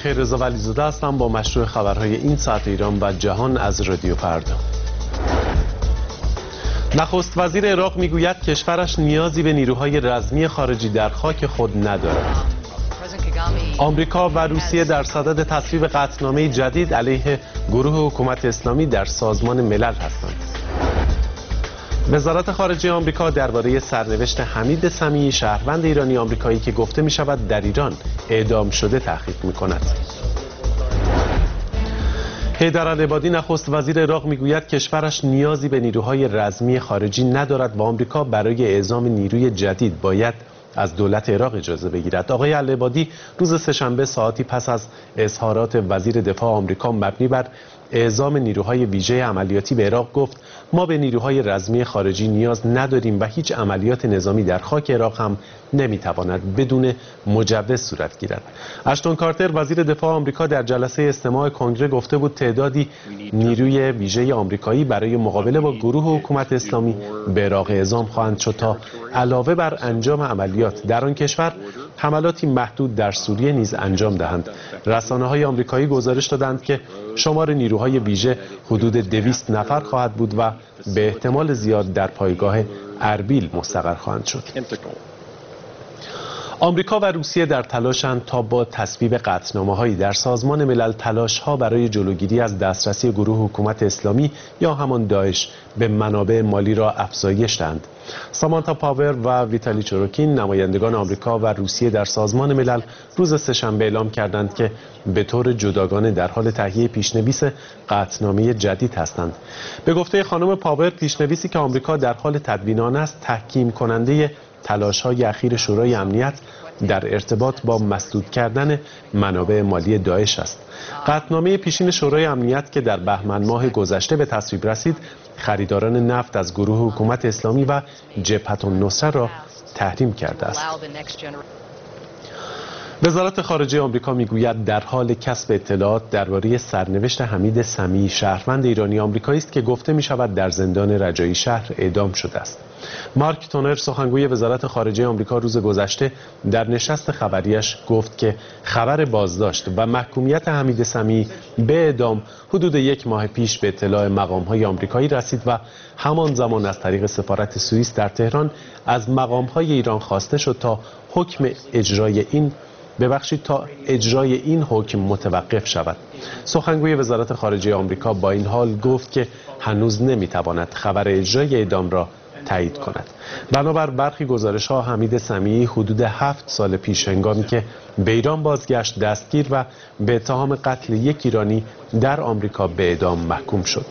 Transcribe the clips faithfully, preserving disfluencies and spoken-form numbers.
بخیر، رضا ولیزاده هستم با مشروع خبرهای این ساعت ایران و جهان از رادیو فردا. نخست وزیر عراق میگوید کشورش نیازی به نیروهای رزمی خارجی در خاک خود ندارد. آمریکا و روسیه در صدد تصویب قطعنامه جدید علیه گروه حکومت اسلامی در سازمان ملل هستند. وزارت خارجه آمریکا درباره سرنوشت حمید سمیعی شهروند ایرانی آمریکایی که گفته می شود در ایران اعدام شده تحقیق می کند. حیدر العبادی نخست وزیر عراق میگوید کشورش نیازی به نیروهای رزمی خارجی ندارد و آمریکا برای اعزام نیروی جدید باید از دولت عراق اجازه بگیرد. آقای العبادی روز سه‌شنبه ساعتی پس از اظهارات وزیر دفاع آمریکا مبنی بر اعزام نیروهای ویژه عملیاتی به عراق گفت ما به نیروهای رزمی خارجی نیاز نداریم و هیچ عملیات نظامی در خاک عراق هم نمیتواند بدون مجوز صورت گیرد. اشتون کارتر وزیر دفاع آمریکا در جلسه استماع کنگره گفته بود تعدادی نیروی ویژه آمریکایی برای مقابله با گروه حکومت اسلامی به عراق اعزام خواهند شد تا علاوه بر انجام عملیات در آن کشور حملاتی محدود در سوریه نیز انجام دهند. رسانه‌های آمریکایی گزارش دادند که شمار نیروهای ویژه حدود دویست نفر خواهد بود و به احتمال زیاد در پایگاه اربیل مستقر خواهند شد. آمریکا و روسیه در تلاشند تا با تصویب قطعنامه‌هایی در سازمان ملل تلاش‌ها برای جلوگیری از دسترسی گروه حکومت اسلامی یا همان داعش به منابع مالی را افزایش دهند. سامانتا پاور و ویتالی چروکین نمایندگان آمریکا و روسیه در سازمان ملل روز سه‌شنبه اعلام کردند که به طور جداگانه در حال تهیه پیشنویس قطعنامه جدید هستند. به گفته خانم پاور پیشنویسی که آمریکا در حال تدوین آن است تحکیم کننده تلاش‌های اخیر شورای امنیت در ارتباط با مسدود کردن منابع مالی داعش است. قطعنامه پیشین شورای امنیت که در بهمن ماه گذشته به تصویب رسید، خریداران نفت از گروه حکومت اسلامی و جبهة النصره را تحریم کرده است. وزارت خارجه آمریکا میگوید در حال کسب اطلاعات درباره سرنوشت حمید سمیعی شهروند ایرانی آمریکایی است که گفته می شود در زندان رجایی شهر اعدام شده است. مارک تونر سخنگوی وزارت خارجه آمریکا روز گذشته در نشست خبریش گفت که خبر بازداشت و محکومیت حمید سمیعی به اعدام حدود یک ماه پیش به اطلاع مقام‌های آمریکایی رسید و همان زمان از طریق سفارت سوئیس در تهران از مقام‌های ایران خواسته شد تا حکم اجرای این ببخشید تا اجرای این حکم متوقف شود. سخنگوی وزارت خارجه آمریکا با این حال گفت که هنوز نمیتواند خبر اجرای اعدام را تایید کند. بنابر برخی گزارش‌ها حمید سمیعی حدود هفت سال پیش هنگامی که به ایران بازگشت دستگیر و به اتهام قتل یک ایرانی در آمریکا به اعدام محکوم شد.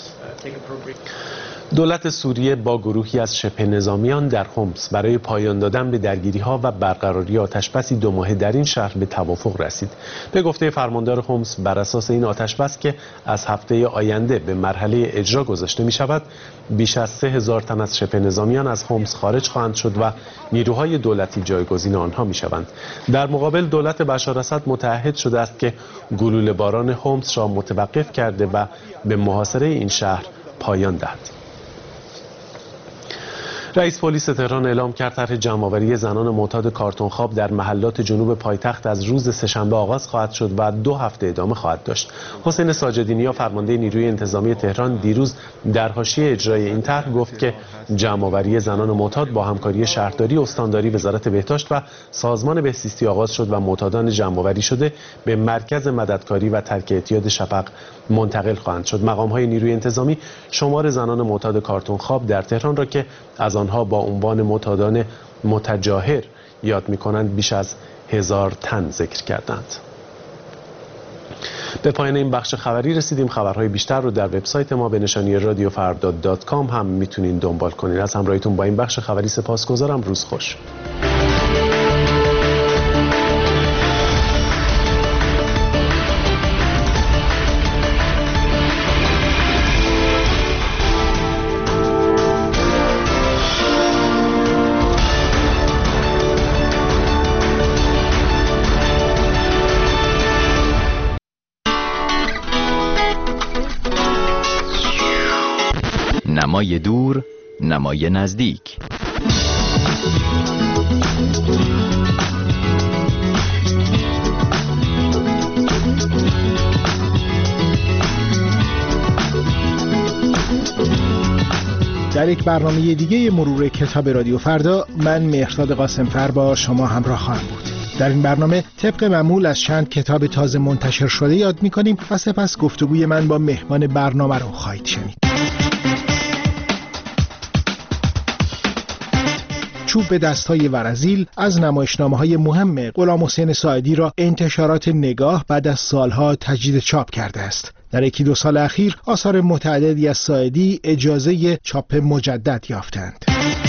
دولت سوریه با گروهی از شبه نظامیان در حمص برای پایان دادن به درگیری‌ها و برقراری آتشبسی دو ماهه در این شهر به توافق رسید. به گفته فرماندار حمص بر اساس این آتشبس که از هفته آینده به مرحله اجرا گذاشته می شود، بیش از سه هزار تن از شبه نظامیان از حمص خارج خواهند شد و نیروهای دولتی جایگزین آنها می شوند. در مقابل دولت بشار اسد متعهد شده است که گلوله باران حمص را متوقف کرده و به محاصره این شهر پایان دهد. رئیس پلیس تهران اعلام کرد طرح جمع‌آوری زنان معتاد کارتون خواب در محلات جنوب پایتخت از روز سه‌شنبه آغاز خواهد شد و دو هفته ادامه خواهد داشت. حسین ساجدی‌نیا فرمانده نیروی انتظامی تهران دیروز در حاشیه اجرای این طرح گفت که جمع‌آوری زنان معتاد با همکاری شهرداری، استانداری، وزارت بهداشت و سازمان بهزیستی آغاز شد و معتادان جمع‌آوری شده به مرکز مددکاری و ترک اعتیاد شفق منتقل خواهند شد. مقام‌های نیروی انتظامی شمار زنان معتاد کارتون خواب در تهران را که از آنها با عنوان معتادان متجاهر یاد می‌کنند بیش از هزار تن ذکر کردند. به پایان این بخش خبری رسیدیم. خبرهای بیشتر رو در وبسایت ما به نشانی رادیو فردا دات کام هم میتونین دنبال کنین. از همراهیتون با این بخش خبری سپاسگزارم. روز خوش. نمای دور، نمای نزدیک. در یک برنامه دیگه مرور کتاب رادیو فردا من مهرداد قاسمفر با شما همراه خواهم بود. در این برنامه طبق معمول از چند کتاب تازه منتشر شده یاد می‌کنیم و سپس گفتگوی من با مهمان برنامه رو خواهید شنید. چوب به دستای ورزیل از نمایشنامه‌های مهم غلام حسین ساعدی را انتشارات نگاه بعد از سالها تجدید چاپ کرده است. در یکی دو سال اخیر آثار متعددی از ساعدی اجازه چاپ مجدد یافتند.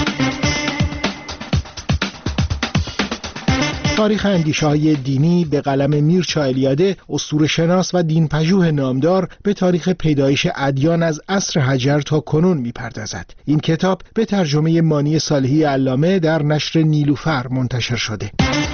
تاریخ اندیشه‌های دینی به قلم میرچا الیاده، اسطوره‌شناس و دینپژوه نامدار، به تاریخ پیدایش ادیان از عصر حجر تا کنون می‌پردازد. این کتاب به ترجمه مانی صالحی علامه در نشر نیلوفر منتشر شده.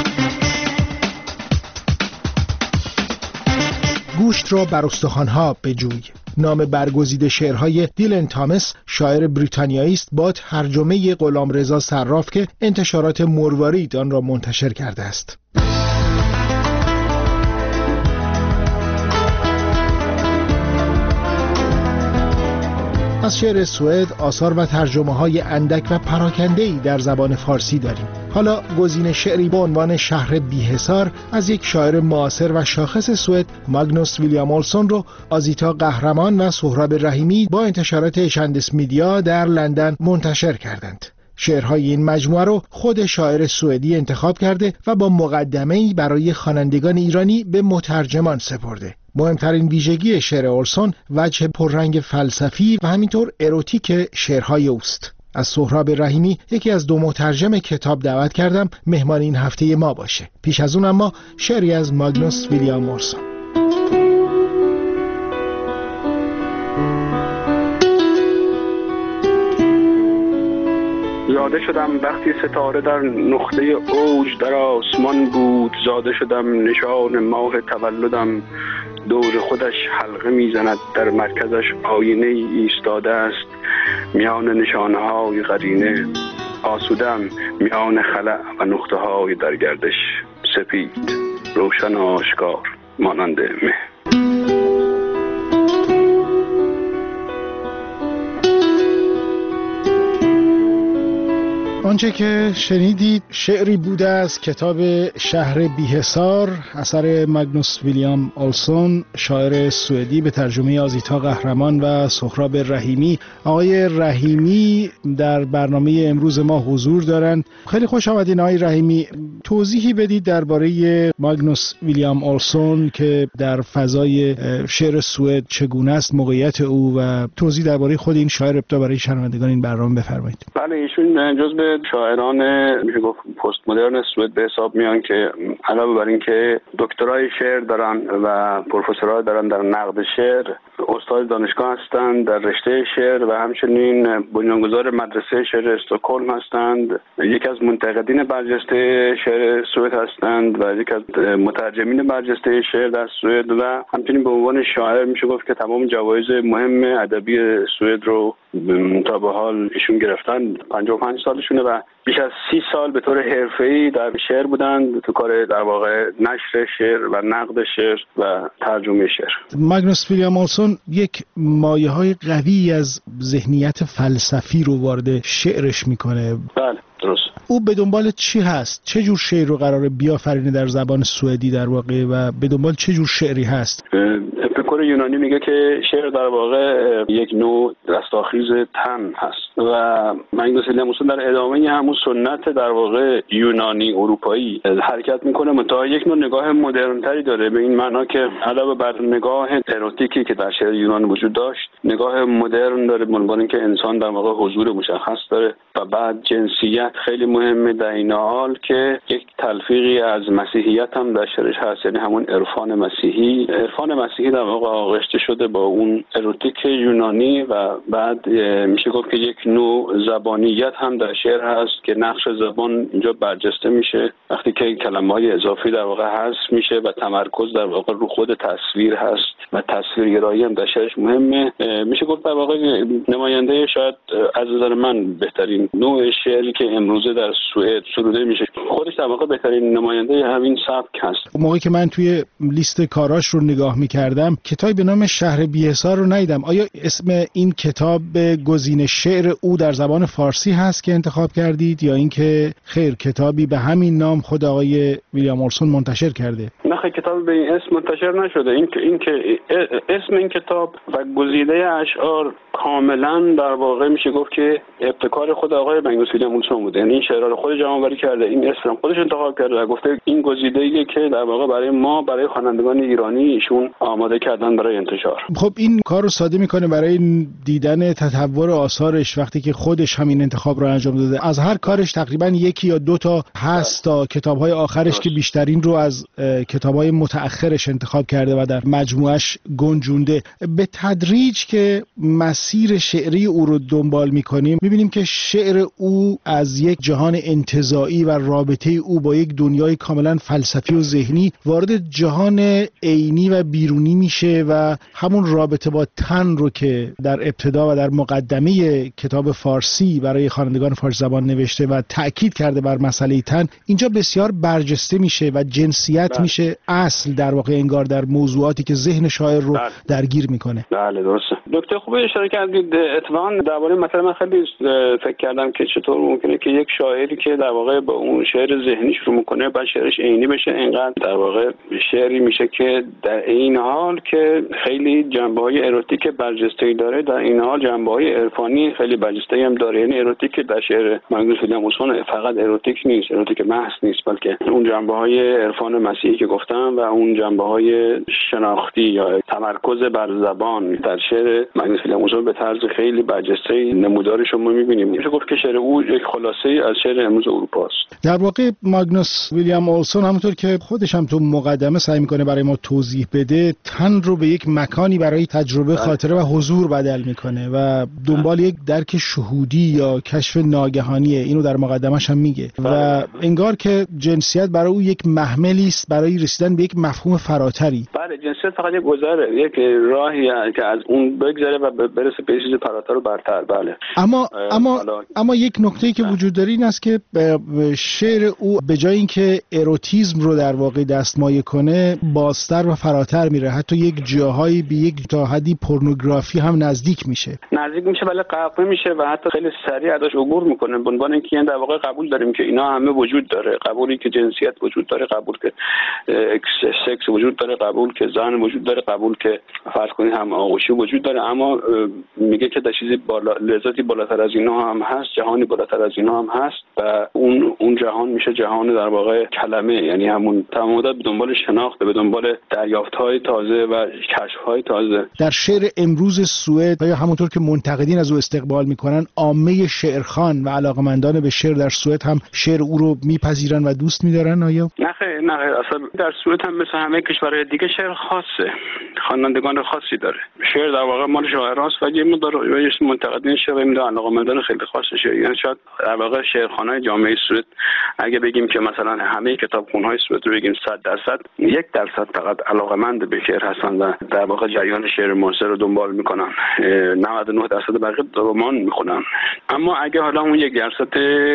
گوشت را بر استخوان‌ها بجوی، نام برگزیده شعرهای دیلن تامس، شاعر بریتانیایی است، با ترجمه غلامرضا صراف که انتشارات مروارید آن را منتشر کرده است. از شعر سوئد آثار و ترجمه‌های اندک و پراکنده‌ای در زبان فارسی داریم. حالا گزینه شعری با عنوان شهر بی‌حصار از یک شاعر معاصر و شاخص سوئد، ماگنوس ویلیام اولسون رو آزیتا قهرمان و سهراب رحیمی با انتشارات اشندس میدیا در لندن منتشر کردند. شعرهای این مجموعه رو خود شاعر سوئدی انتخاب کرده و با مقدمه‌ای برای خوانندگان ایرانی به مترجمان سپرده. مهمترین ویژگی شعر اولسون وجه پررنگ فلسفی و همینطور اروتیک شعرهای اوست. از سهراب رحیمی، یکی از دو مترجم کتاب، دعوت کردم مهمان این هفته ما باشه. پیش از اون اما شعری از ماگنوس ویلیام اولسون. زاده شدم وقتی ستاره در نقطه اوج در آسمان بود. زاده شدم نشان ماه تولدم دور خودش حلقه میزند. در مرکزش آینه ایستاده است میان نشانه های قرینه. آسودم میان خلأ و نقطه های در گردش. سپید روشن آشکار مانند مه. آنچه که شنیدید شعری بوده از کتاب شهر بی‌حصار اثر ماگنوس ویلیام اولسون، شاعر سوئدی، به ترجمه آزیتا قهرمان و سهراب رحیمی. آقای رحیمی در برنامه امروز ما حضور دارند. خیلی خوش آمدین آقای رحیمی. توضیحی بدید درباره ماگنوس ویلیام اولسون که در فضای شعر سوئد چگونه است موقعیت او و توضیح درباره خود این شاعر ابتدا برای شنوندگان این برنامه بفرمایید. بله، ایشون جزو شاعران میشه گفت پست مدرن سوئد به حساب میان که علاوه بر اینکه دکترای شعر دارن و پروفسورها دارن در نقد شعر، استاد دانشگاه هستند در رشته شعر و همچنین بنیانگذار مدرسه شعر استکهلم هستند. یکی از منتقدین برجسته شعر سوئد هستند و یکی از مترجمین برجسته شعر در سوئد و همچنین به عنوان شاعر میشه گفت که تمام جوایز مهم ادبی سوئد رو تا به حال ایشون گرفتن. پنجاه و پنج سالشونه و بیش از سی سال به طور حرفه‌ای در شعر بودند، تو کار در واقع نشر شعر و نقد شعر و ترجمه شعر. ماگنوس ویلیام اولسون یک مایه‌های قوی از ذهنیت فلسفی رو وارد شعرش میکنه. بله درست. او به دنبال چی هست؟ چه جور شعر رو قراره بیافرینه در زبان سوئدی در واقع و به دنبال چه جور شعری هست؟ اپیکور یونانی میگه که شعر در واقع یک نوع رستاخیز تن هست و ماگنوس ویلیام اولسون در ادامه همون سنت در واقع یونانی اروپایی حرکت میکنه، منتها یک نوع نگاه مدرن‌تری داره، به این معنا که علاوه بر نگاه اروتیکی که در شعر یونان وجود داشت، نگاه مدرن داره، به عنوان اینکه انسان در واقع حضور مشخص داره و بعد جنسیت خیلی مهمه در این حال که یک تلفیقی از مسیحیت هم در شعرش هست، یعنی همون عرفان مسیحی. عرفان مسیحی در واقع آغشته شده با اون اروتیک یونانی و بعد میشه گفت که یک نوع زبانیت هم در شعر هست که نقش زبان اینجا برجسته میشه وقتی که کلمه‌های اضافی در واقع حذف میشه و تمرکز در واقع رو خود تصویر هست و تصویرگرایی هم در شعرش مهمه. میشه گفت در واقع نماینده شاید از نظر من بهترین نوع شعری که امروزه در در سوئد سروده میشه. خودش در واقع بهترین نماینده همین سبک هست. موقعی که من توی لیست کاراش رو نگاه میکردم کتابی به نام شهر بی‌حصار رو ندیدم. آیا اسم این کتاب گزینه شعر او در زبان فارسی هست که انتخاب کردید یا اینکه خیر کتابی به همین نام خود آقای ویلیام اولسون منتشر کرده؟ نه خیر، کتابی به این اسم منتشر نشده. این که این که اسم این کتاب و گزیده اشعار کاملا در واقع میشه گفت که ابتکار خود آقای مگنوس ویلیام اولسون بوده. یعنی این شعرها رو خودش جمع‌آوری کرده، این اسم خودش انتخاب کرده و گفته این گزیده‌ایه که در واقع برای ما، برای خوانندگان ایرانی ایشون آماده کردن برای انتشار. خب این کار رو ساده میکنه برای دیدن تطور آثارش وقتی که خودش همین انتخاب رو انجام داده. از هر کارش تقریبا یکی یا دو تا هست تا کتاب‌های آخرش که بیشترین رو از کتاب‌های متأخرش انتخاب کرده و در مجموعش گنجونده. به تدریج که مسیر شعری او رو دنبال میکنیم میبینیم که شعر او از یک جهان انتزاعی و رابطه او با یک دنیای کاملا فلسفی و ذهنی وارد جهان عینی و بیرونی میشه و همون رابطه با تن رو که در ابتدا و در مقدمه کتاب فارسی برای خوانندگان فارسی زبان نوشته و تأکید کرده بر مسئله تن، اینجا بسیار برجسته میشه و جنسیت بله. میشه اصل در واقع انگار در موضوعاتی که ذهن شاعر رو بله. درگیر میکنه. بله درسته. دکتر خوب اشاره کردید. اتفاقا درباره مثلا من خیلی فکر کردم که چطور ممکنه که یک شاعری که در واقع با اون شعر ذهنی شروع میکنه بعد شعرش عینی بشه، اینقدر در واقع شعری میشه که در این حال که خیلی جنبه‌های اروتیک برجسته‌ای داره، در این حال جنبه‌های عرفانی خیلی برجسته‌ای هم داره. یعنی اروتیک در شعر مگنوس ویلیام اولسون فقط اروتیک نیست، اروتیک محض نیست، بلکه اون جنبه‌های عرفان مسیحی که گفتم و اون جنبه‌های شناختی یا تمرکز بر زبان در شعر مگنوس ویلیام اولسون به طرز خیلی برجسته‌ای نمودارش رو ما می‌بینیم. میشه گفت که شعر او یک خلاصه‌ای از شعر امروز اروپا است. در واقع مگنوس ویلیام اولسون همونطور که خودش هم تو مقدمه سعی می‌کنه برای ما توضیح بده، تن رو به یک مکانی برای تجربه، خاطره و حضور بدل می‌کنه و دنبال یک درک شهودی یا کشف ناگهانیه. اینو در مقدمش هم میگه و انگار که جنسیت برای او یک محملی است برای رسیدن به یک مفهوم فراتری. بله، جنسیت فقط یک گذره، یک راهی که از اون بگذره و برسه به چیز فراتر و برتر. بله. اما اما اما یک نکته‌ای که وجود داره این است که شعر او به جای اینکه اروتیسم رو در واقع دستمایه کنه بازتر و فراتر میره، حتی یک جاهایی به یک تا حدی پورنوگرافی هم نزدیک میشه. نزدیک میشه ولی غرق میشه و حتی خیلی سریع ازش عبور میکنه. به عنوان اینکه در واقع قبول داریم که اینا همه وجود داره، قبولی که جنسیت وجود داره، قبول که سکس وجود داره، قبول که زن وجود داره، قبول که فرض کنید هم آغوشی وجود داره، اما میگه که در چیزی بالا، لذتی بالاتر از اینا هم هست، جهانی بالاتر از اینا هم هست و اون اون جهان میشه جهان در واقع کلمه، یعنی همون تمام مدت به دنبال شناخت، به دنبال دریافت‌های تازه و کشف‌های تازه. در شعر امروز سوئد یا همونطور که منتقدین از او استقبال میکنن، عامه شعرخوان و علاقمندان به شعر در سوئد هم شعر او رو میپذیرن و دوست می‌دارن. آیا نه خیر، نه خیر، اصلا در سوئد هم مثل همه کشورهای دیگه شعر خاصه، خوانندگان خاصی داره. شعر در واقع مال شاعراست و یه مقدار یه منتقدین شعر میده علاقمندان خیلی خاصه شعر. یعنی شاید در واقع شعرخوانای جامعه سوئد اگه بگیم که مثلا همه کتابخونه‌های سوئد رو بگیم صد درصد، یک درصد فقط علاقمند به شعر هستن و در واقع جریان شعر معاصر رو دنبال میکنن. نود و نه درصد بقیه رمان میخونن. اما اگه حالا اون یک درصد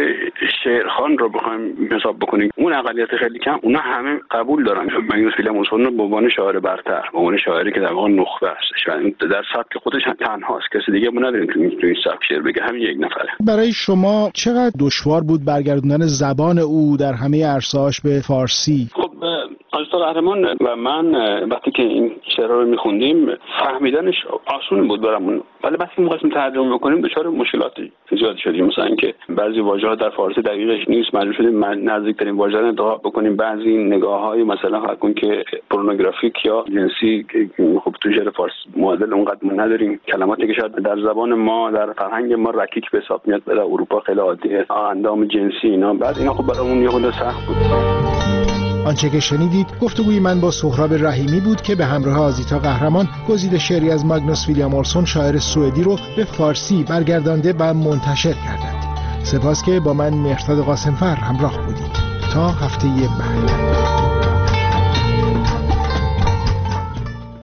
شعرخوان رو بخوایم حساب بکنیم، اون اقلیت خیلی کم، اونا همه قبول دارن مگنوس ویلیام اولسون رو به عنوان شاعر برتر، به عنوان شاعری که در واقع نخبه است، در سبک خودش تنهاست، کسی دیگه ما نداریم که تو این سبک شعر بگه، همین یک نفره. برای شما چقدر دشوار بود برگردوندن زبان او در همه عرصه‌هاش به فارسی؟ خب آقای قهرمان و من وقتی که این شعرها رو می‌خوندیم فهمیدنش آسون بود برامون، ولی وقتی که می‌خواستیم ترجمه بکنیم دچار مشکلاتی زیاد شدیم. مثلا اینکه بعضی واژه‌ها در فارسی دقیقش نیست، مجبور شدیم نزدیک‌ترین واژه رو انتخاب بکنیم. بعضی نگاه‌های مثلا فرض که پورنوگرافیک یا جنسی خب تو شعر فارسی معادل اونقدر ما نداریم. کلماتی که شاید در زبان ما، در فرهنگ ما رکیک به حساب میاد، در اروپا خیلی عادیه، اندام جنسی اینا، بعد اینا خب برامون یه خورده سخت بود. آنچه که شنیدید گفتگوی من با سهراب رحیمی بود که به همراه آزیتا قهرمان گزیده شعری از مگنوس ویلیام اولسون شاعر سوئدی رو به فارسی برگردانده و منتشر کردند. سپاس که با من مهرداد قاسمفر همراه بودید. تا هفته بعد.